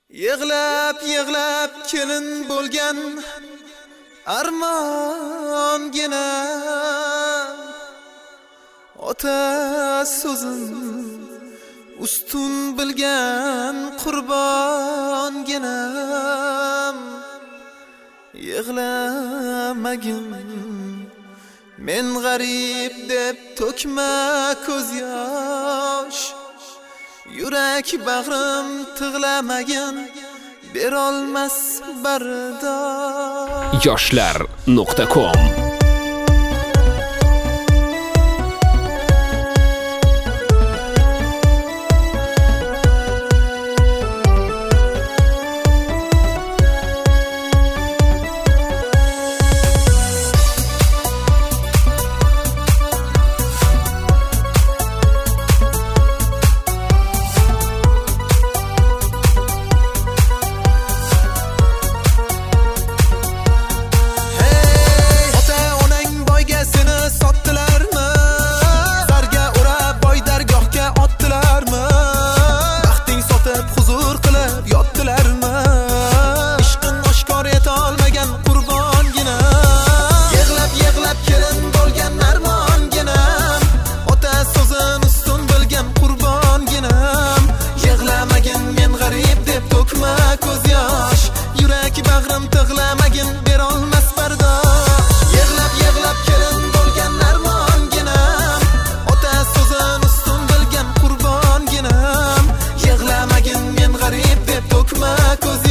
Yig'lab yig'lab kelin bo'lgan armongina ota so'zin ustun bilgan qurbongina yig'lamagin men g'arib deb to'kma ko'z yosh yurak bag'rim tig'lamagin berolmas bardosh yoshlar.com bag'rim tig'lamagin berolmas bardosh yig'lab yig'lab kelin bo'lgan armonginam ota so'zin ustun bilgan qurbonginam yig'lamagin men g'arib deb to'kma ko'z